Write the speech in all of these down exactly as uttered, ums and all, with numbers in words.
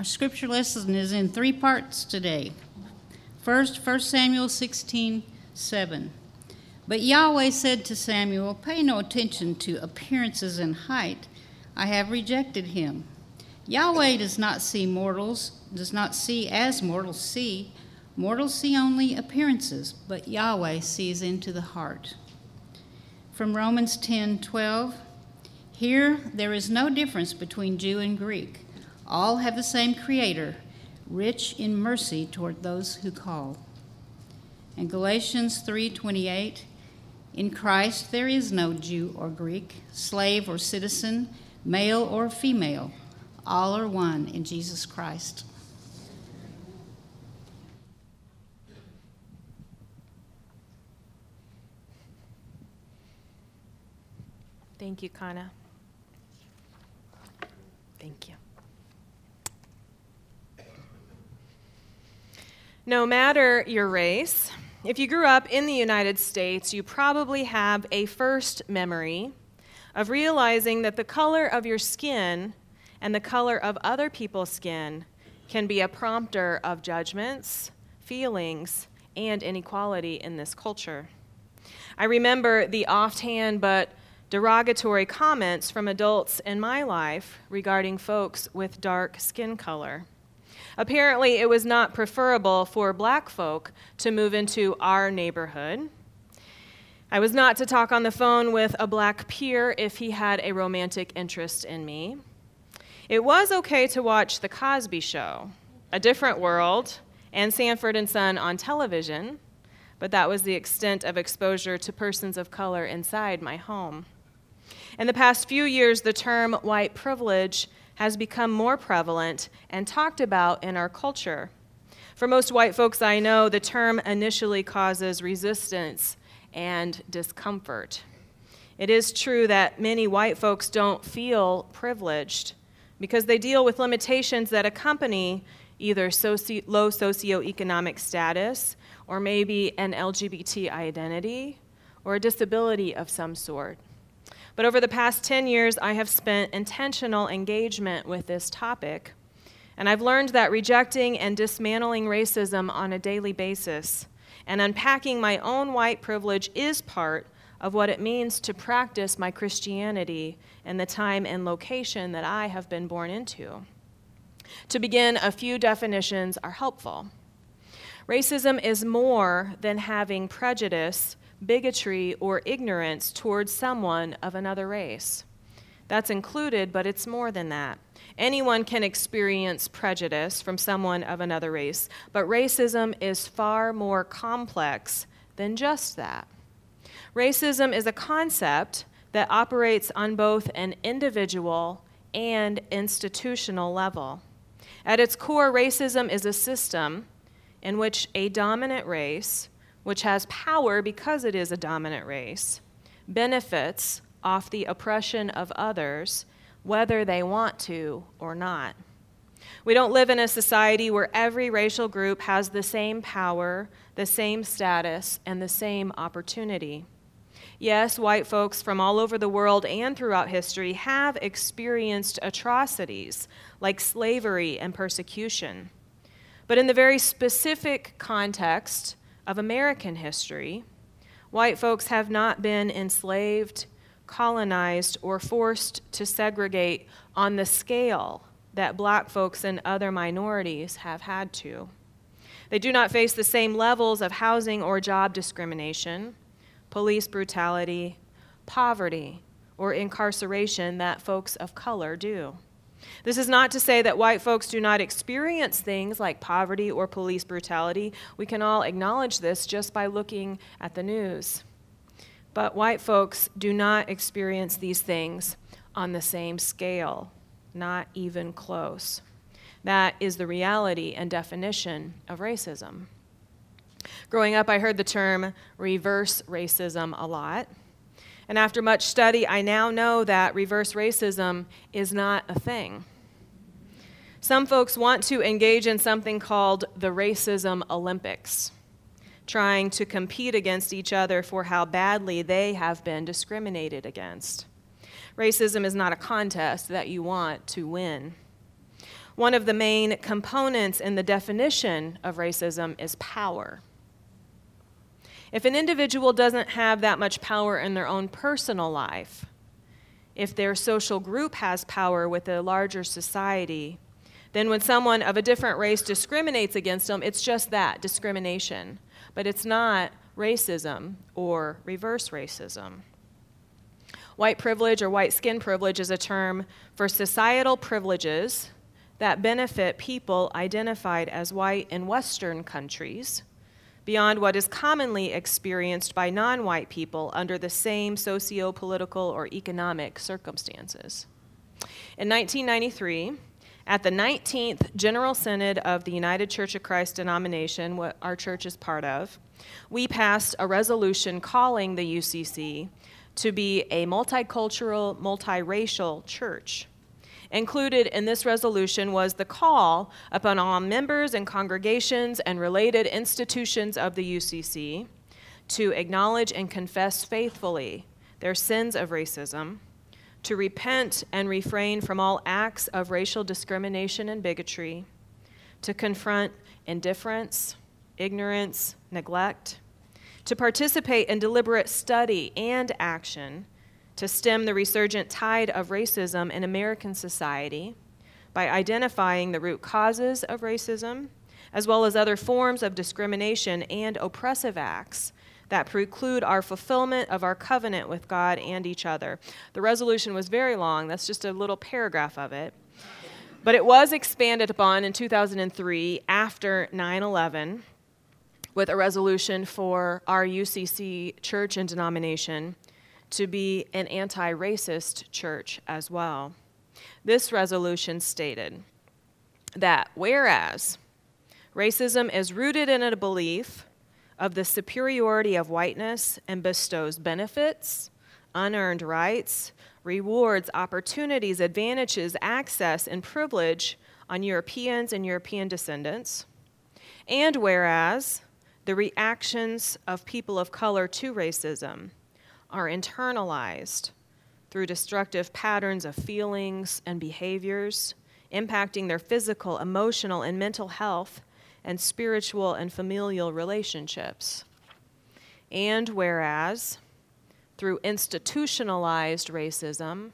Our scripture lesson is in three parts today. First, First Samuel sixteen seven. But Yahweh said to Samuel, "Pay no attention to appearances and height. I have rejected him." Yahweh does not see mortals, does not see as mortals see. Mortals see only appearances, but Yahweh sees into the heart. From Romans ten twelve. Here there is no difference between Jew and Greek. All have the same Creator, rich in mercy toward those who call. And Galatians three twenty-eight. In Christ there is no Jew or Greek, slave or citizen, male or female. All are one in Jesus Christ. Thank you, Kana. Thank you. No matter your race, if you grew up in the United States, you probably have a first memory of realizing that the color of your skin and the color of other people's skin can be a prompter of judgments, feelings, and inequality in this culture. I remember the offhand but derogatory comments from adults in my life regarding folks with dark skin color. Apparently, it was not preferable for black folk to move into our neighborhood. I was not to talk on the phone with a black peer if he had a romantic interest in me. It was okay to watch The Cosby Show, A Different World, and Sanford and Son on television, but that was the extent of exposure to persons of color inside my home. In the past few years, the term white privilege has become more prevalent and talked about in our culture. For most white folks I know, the term initially causes resistance and discomfort. It is true that many white folks don't feel privileged because they deal with limitations that accompany either soci- low socioeconomic status or maybe an L G B T identity or a disability of some sort. But over the past ten years, I have spent intentional engagement with this topic, and I've learned that rejecting and dismantling racism on a daily basis and unpacking my own white privilege is part of what it means to practice my Christianity in the time and location that I have been born into. To begin, a few definitions are helpful. Racism is more than having prejudice, bigotry, or ignorance towards someone of another race. That's included, but it's more than that. Anyone can experience prejudice from someone of another race, but racism is far more complex than just that. Racism is a concept that operates on both an individual and institutional level. At its core, racism is a system in which a dominant race, which has power because it is a dominant race, benefits off the oppression of others, whether they want to or not. We don't live in a society where every racial group has the same power, the same status, and the same opportunity. Yes, white folks from all over the world and throughout history have experienced atrocities like slavery and persecution. But in the very specific context of American history, white folks have not been enslaved, colonized, or forced to segregate on the scale that black folks and other minorities have had to. They do not face the same levels of housing or job discrimination, police brutality, poverty, or incarceration that folks of color do. This is not to say that white folks do not experience things like poverty or police brutality. We can all acknowledge this just by looking at the news. But white folks do not experience these things on the same scale, not even close. That is the reality and definition of racism. Growing up, I heard the term reverse racism a lot. And after much study, I now know that reverse racism is not a thing. Some folks want to engage in something called the Racism Olympics, trying to compete against each other for how badly they have been discriminated against. Racism is not a contest that you want to win. One of the main components in the definition of racism is power. If an individual doesn't have that much power in their own personal life, if their social group has power with a larger society, then when someone of a different race discriminates against them, it's just that, discrimination. But it's not racism or reverse racism. White privilege or white skin privilege is a term for societal privileges that benefit people identified as white in Western countries beyond what is commonly experienced by non-white people under the same socio-political or economic circumstances. In nineteen ninety-three, at the nineteenth General Synod of the United Church of Christ denomination, what our church is part of, we passed a resolution calling the U C C to be a multicultural, multiracial church. Included in this resolution was the call upon all members and congregations and related institutions of the U C C to acknowledge and confess faithfully their sins of racism, to repent and refrain from all acts of racial discrimination and bigotry, to confront indifference, ignorance, neglect, to participate in deliberate study and action to stem the resurgent tide of racism in American society by identifying the root causes of racism, as well as other forms of discrimination and oppressive acts that preclude our fulfillment of our covenant with God and each other. The resolution was very long. That's just a little paragraph of it. But it was expanded upon in two thousand three after nine eleven with a resolution for our U C C church and denomination to be an anti-racist church as well. This resolution stated that whereas racism is rooted in a belief of the superiority of whiteness and bestows benefits, unearned rights, rewards, opportunities, advantages, access, and privilege on Europeans and European descendants, and whereas the reactions of people of color to racism are internalized through destructive patterns of feelings and behaviors, impacting their physical, emotional, and mental health and spiritual and familial relationships. And whereas, through institutionalized racism,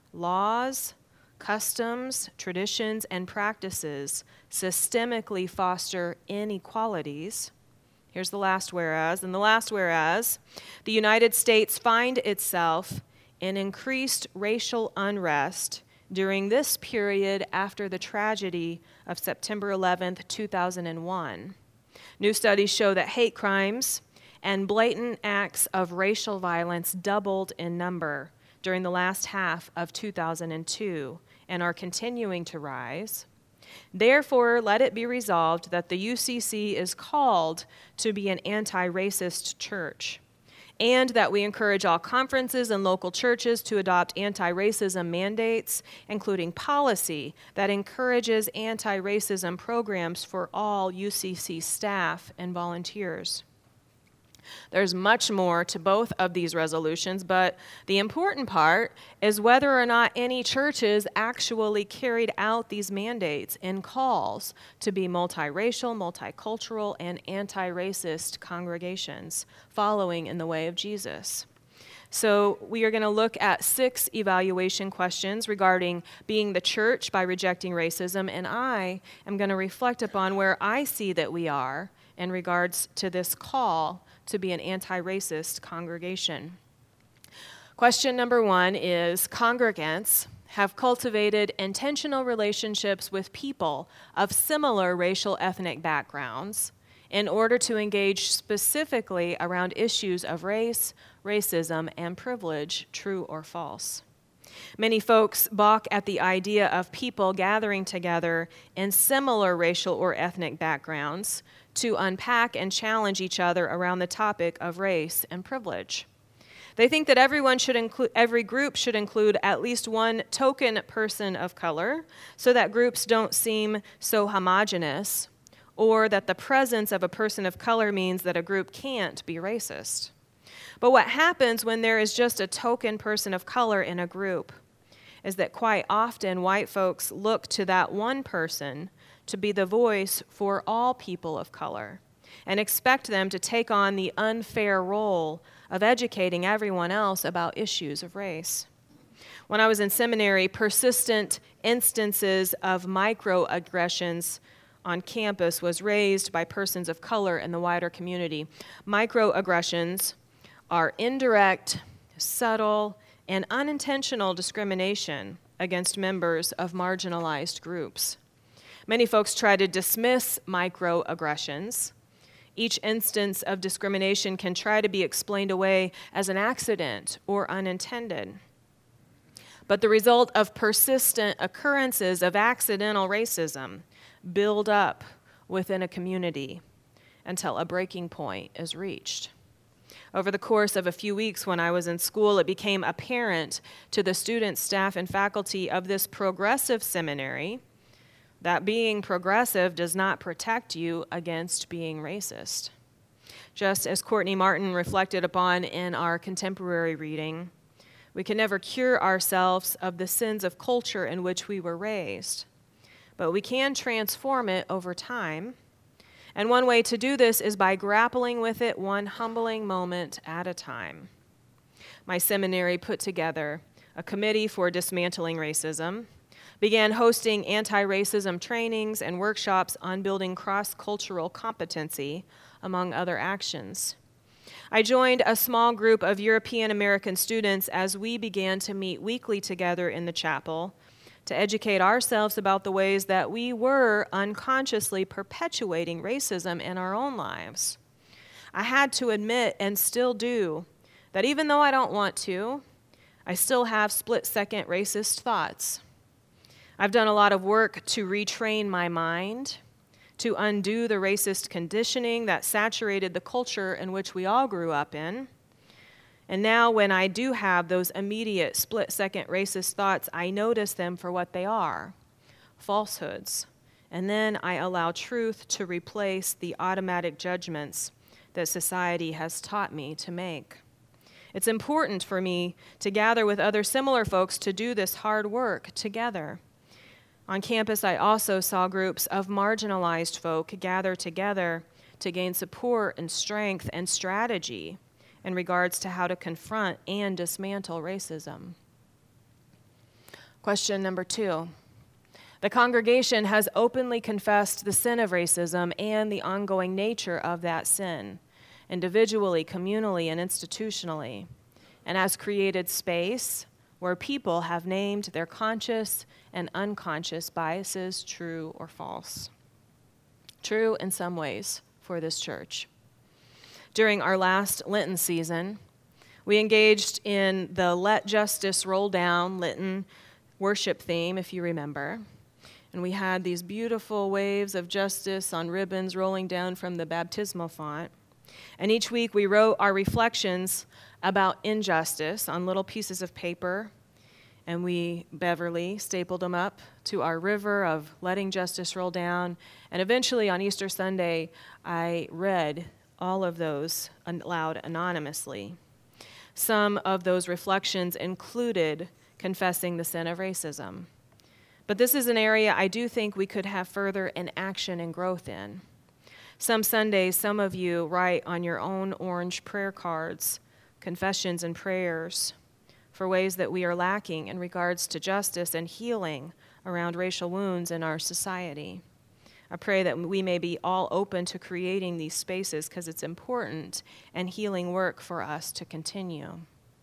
laws, customs, traditions, and practices systemically foster inequalities. Here's the last whereas. And the last whereas, the United States find itself in increased racial unrest during this period after the tragedy of September eleventh, two thousand one. New studies show that hate crimes and blatant acts of racial violence doubled in number during the last half of two thousand two and are continuing to rise. Therefore, let it be resolved that the U C C is called to be an anti-racist church, and that we encourage all conferences and local churches to adopt anti-racism mandates, including policy that encourages anti-racism programs for all U C C staff and volunteers. There's much more to both of these resolutions, but the important part is whether or not any churches actually carried out these mandates and calls to be multiracial, multicultural, and anti-racist congregations following in the way of Jesus. So we are going to look at six evaluation questions regarding being the church by rejecting racism, and I am going to reflect upon where I see that we are in regards to this call to be an anti-racist congregation. Question number one is, congregants have cultivated intentional relationships with people of similar racial ethnic backgrounds in order to engage specifically around issues of race, racism, and privilege, true or false. Many folks balk at the idea of people gathering together in similar racial or ethnic backgrounds to unpack and challenge each other around the topic of race and privilege. They think that everyone should include, every group should include at least one token person of color so that groups don't seem so homogenous, or that the presence of a person of color means that a group can't be racist. But what happens when there is just a token person of color in a group is that quite often white folks look to that one person to be the voice for all people of color and expect them to take on the unfair role of educating everyone else about issues of race. When I was in seminary, persistent instances of microaggressions on campus was raised by persons of color in the wider community. Microaggressions are indirect, subtle, and unintentional discrimination against members of marginalized groups. Many folks try to dismiss microaggressions. Each instance of discrimination can try to be explained away as an accident or unintended. But the result of persistent occurrences of accidental racism build up within a community until a breaking point is reached. Over the course of a few weeks when I was in school, it became apparent to the students, staff, and faculty of this progressive seminary that being progressive does not protect you against being racist. Just as Courtney Martin reflected upon in our contemporary reading, we can never cure ourselves of the sins of culture in which we were raised, but we can transform it over time. And one way to do this is by grappling with it one humbling moment at a time. My seminary put together a committee for dismantling racism, began hosting anti-racism trainings and workshops on building cross-cultural competency, among other actions. I joined a small group of European American students as we began to meet weekly together in the chapel to educate ourselves about the ways that we were unconsciously perpetuating racism in our own lives. I had to admit, and still do, that even though I don't want to, I still have split-second racist thoughts. I've done a lot of work to retrain my mind, to undo the racist conditioning that saturated the culture in which we all grew up in. And now when I do have those immediate split-second racist thoughts, I notice them for what they are, falsehoods. And then I allow truth to replace the automatic judgments that society has taught me to make. It's important for me to gather with other similar folks to do this hard work together. On campus, I also saw groups of marginalized folk gather together to gain support and strength and strategy in regards to how to confront and dismantle racism. Question number two. The congregation has openly confessed the sin of racism and the ongoing nature of that sin, individually, communally, and institutionally, and has created space where people have named their conscious and unconscious biases true or false. True in some ways for this church. During our last Lenten season, we engaged in the Let Justice Roll Down Lenten worship theme, if you remember. And we had these beautiful waves of justice on ribbons rolling down from the baptismal font. And each week we wrote our reflections about injustice on little pieces of paper, and we, Beverly, stapled them up to our river of letting justice roll down. And eventually on Easter Sunday, I read all of those aloud anonymously. Some of those reflections included confessing the sin of racism. But this is an area I do think we could have further in action and growth in. Some Sundays, some of you write on your own orange prayer cards confessions and prayers for ways that we are lacking in regards to justice and healing around racial wounds in our society. I pray that we may be all open to creating these spaces because it's important and healing work for us to continue.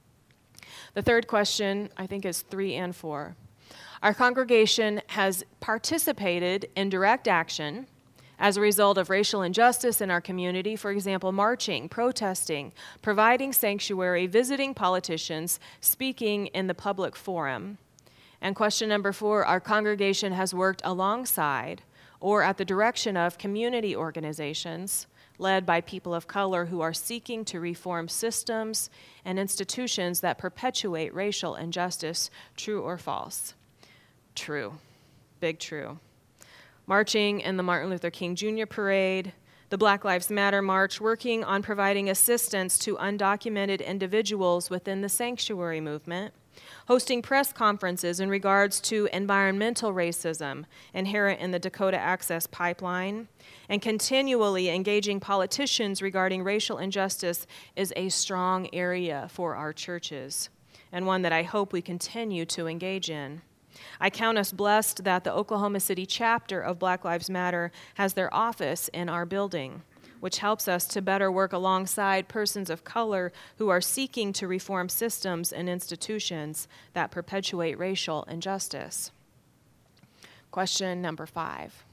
The third question, I think, is three and four. Our congregation has participated in direct action as a result of racial injustice in our community, for example, marching, protesting, providing sanctuary, visiting politicians, speaking in the public forum. And question number four, our congregation has worked alongside or at the direction of community organizations led by people of color who are seeking to reform systems and institutions that perpetuate racial injustice, true or false? True. Big true. Marching in the Martin Luther King Junior Parade, the Black Lives Matter March, working on providing assistance to undocumented individuals within the sanctuary movement, hosting press conferences in regards to environmental racism inherent in the Dakota Access Pipeline, and continually engaging politicians regarding racial injustice is a strong area for our churches, and one that I hope we continue to engage in. I count us blessed that the Oklahoma City chapter of Black Lives Matter has their office in our building, which helps us to better work alongside persons of color who are seeking to reform systems and institutions that perpetuate racial injustice. Question number five.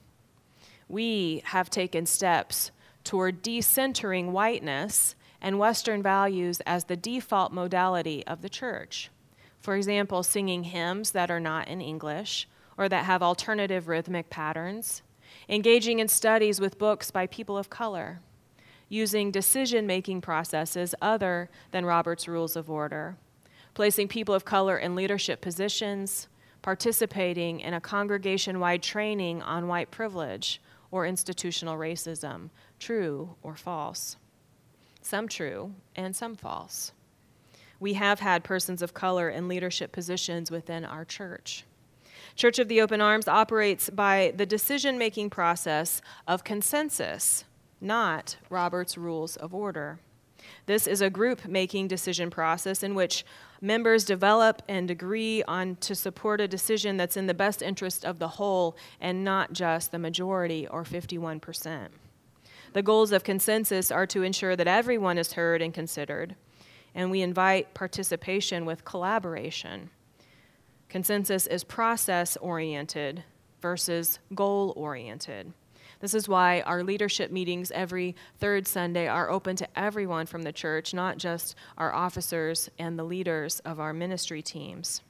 We have taken steps toward decentering whiteness and Western values as the default modality of the church. For example, singing hymns that are not in English or that have alternative rhythmic patterns, engaging in studies with books by people of color, using decision-making processes other than Robert's Rules of Order, placing people of color in leadership positions, participating in a congregation-wide training on white privilege or institutional racism, true or false. Some true and some false. We have had persons of color in leadership positions within our church. Church of the Open Arms operates by the decision-making process of consensus, not Robert's Rules of Order. This is a group-making decision process in which members develop and agree on to support a decision that's in the best interest of the whole and not just the majority or fifty-one percent. The goals of consensus are to ensure that everyone is heard and considered, and we invite participation with collaboration. Consensus is process-oriented versus goal-oriented. This is why our leadership meetings every third Sunday are open to everyone from the church, not just our officers and the leaders of our ministry teams.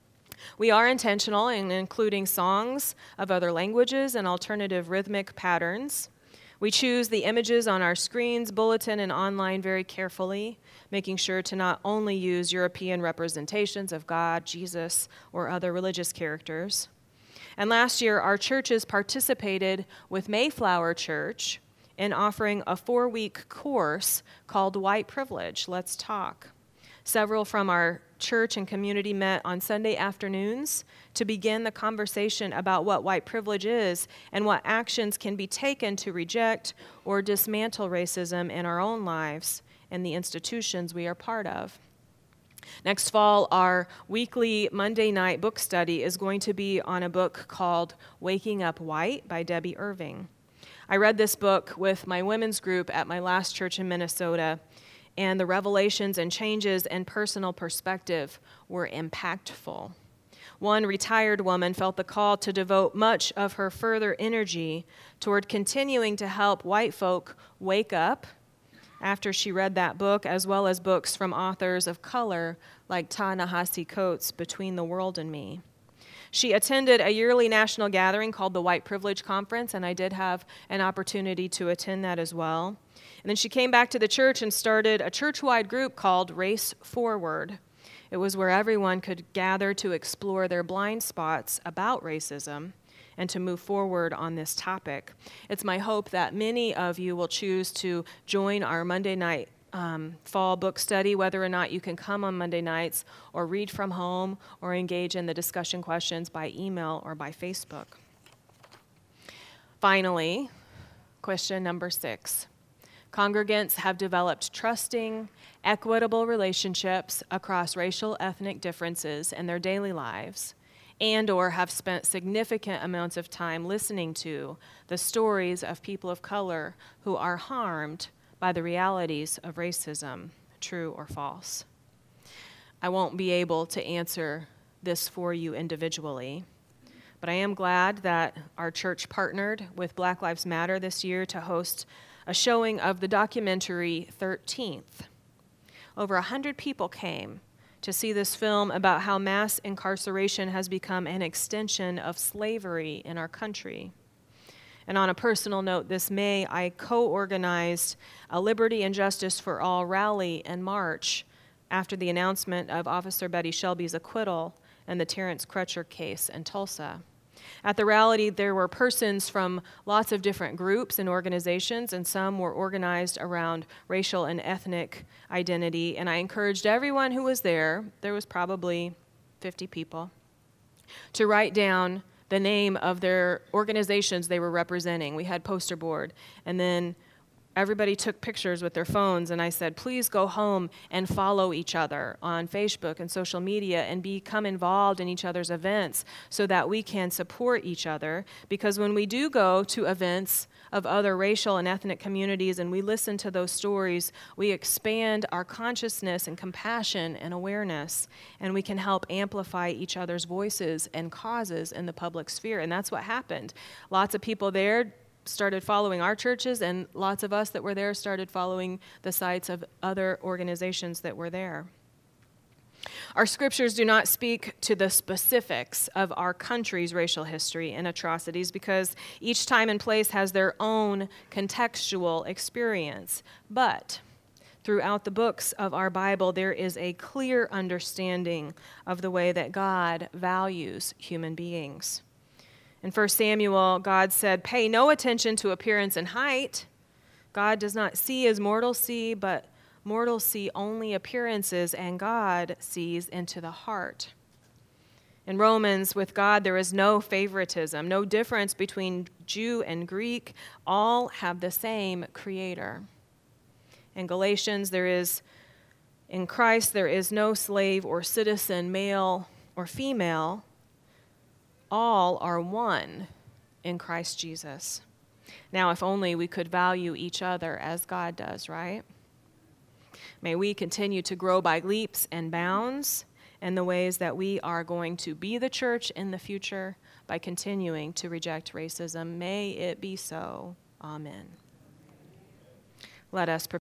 We are intentional in including songs of other languages and alternative rhythmic patterns. We choose the images on our screens, bulletin, and online very carefully, making sure to not only use European representations of God, Jesus, or other religious characters. And last year, our churches participated with Mayflower Church in offering a four-week course called White Privilege, Let's Talk. Several from our church and community met on Sunday afternoons to begin the conversation about what white privilege is and what actions can be taken to reject or dismantle racism in our own lives and the institutions we are part of. Next fall, our weekly Monday night book study is going to be on a book called Waking Up White by Debbie Irving. I read this book with my women's group at my last church in Minnesota, and the revelations and changes in personal perspective were impactful. One retired woman felt the call to devote much of her further energy toward continuing to help white folk wake up after she read that book, as well as books from authors of color like Ta-Nehisi Coates' Between the World and Me. She attended a yearly national gathering called the White Privilege Conference, and I did have an opportunity to attend that as well. And then she came back to the church and started a church-wide group called Race Forward. It was where everyone could gather to explore their blind spots about racism and to move forward on this topic. It's my hope that many of you will choose to join our Monday night um, fall book study, whether or not you can come on Monday nights or read from home or engage in the discussion questions by email or by Facebook. Finally, question number six. Congregants have developed trusting, equitable relationships across racial ethnic differences in their daily lives, and or have spent significant amounts of time listening to the stories of people of color who are harmed by the realities of racism, true or false. I won't be able to answer this for you individually, but I am glad that our church partnered with Black Lives Matter this year to host a showing of the documentary thirteenth. Over one hundred people came to see this film about how mass incarceration has become an extension of slavery in our country. And on a personal note, this May, I co-organized a Liberty and Justice for All rally and march after the announcement of Officer Betty Shelby's acquittal in the Terrence Crutcher case in Tulsa. At the rally, there were persons from lots of different groups and organizations, and some were organized around racial and ethnic identity. And I encouraged everyone who was there, there was probably fifty people, to write down the name of their organizations they were representing. We had poster board, and then everybody took pictures with their phones, and I said, please go home and follow each other on Facebook and social media and become involved in each other's events so that we can support each other. Because when we do go to events of other racial and ethnic communities and we listen to those stories, we expand our consciousness and compassion and awareness, and we can help amplify each other's voices and causes in the public sphere. And that's what happened. Lots of people there started following our churches, and lots of us that were there started following the sites of other organizations that were there. Our scriptures do not speak to the specifics of our country's racial history and atrocities because each time and place has their own contextual experience. But throughout the books of our Bible, there is a clear understanding of the way that God values human beings. In First Samuel, God said, pay no attention to appearance and height. God does not see as mortals see, but mortals see only appearances, and God sees into the heart. In Romans, with God, there is no favoritism, no difference between Jew and Greek. All have the same Creator. In Galatians, there is, in Christ, there is no slave or citizen, male or female. All are one in Christ Jesus. Now, if only we could value each other as God does, right? May we continue to grow by leaps and bounds in the ways that we are going to be the church in the future by continuing to reject racism. May it be so. Amen. Let us prepare.